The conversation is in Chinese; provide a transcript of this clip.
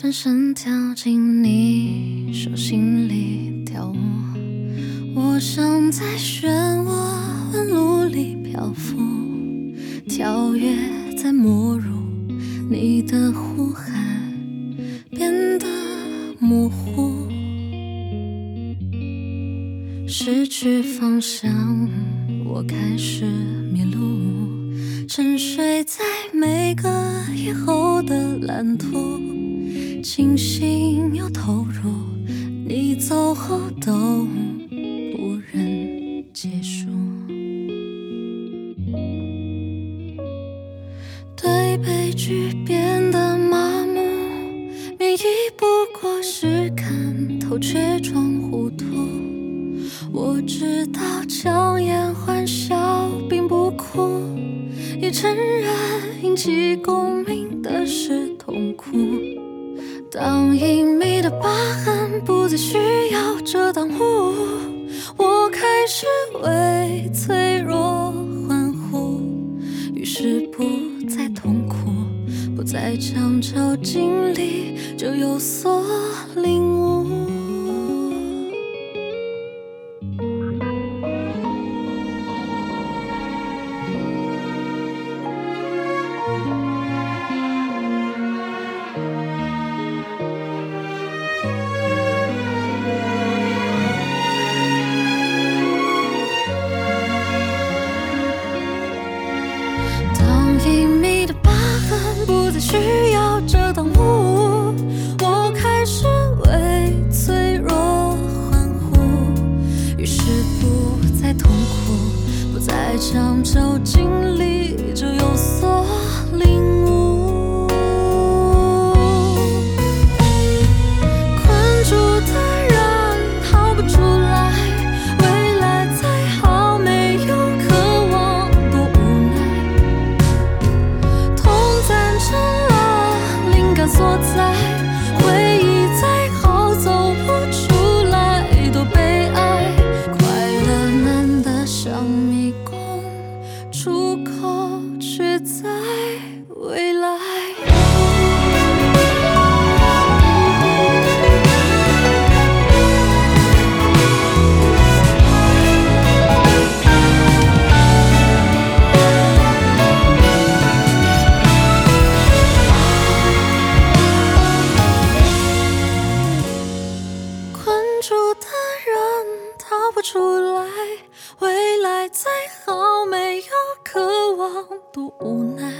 转身跳进你手心里跳舞，我想在漩涡纹路里漂浮，跳跃在没入你的呼喊，变得模糊，失去方向，我开始迷路，沉睡在每个以后的蓝图，清醒又投入，你走后都不忍结束。对悲剧变得麻木，免疫不过是看透却装糊涂。我知道强颜欢笑并不苦，也承认引起共鸣的是痛苦。当隐秘的疤痕不再需要遮挡物，我开始为脆弱欢呼，于是不再痛苦，不再强求经历就有所领悟。需要遮挡物，我开始为脆弱欢呼，于是不再痛苦，不再强求经历就有所领悟。困住的人逃不出来，未来再好没有渴望多无奈，痛暂成所在，回忆再好走不出来，多悲哀。快乐难得像迷宫，出口却在未来。出来，未来再好没有渴望多无奈，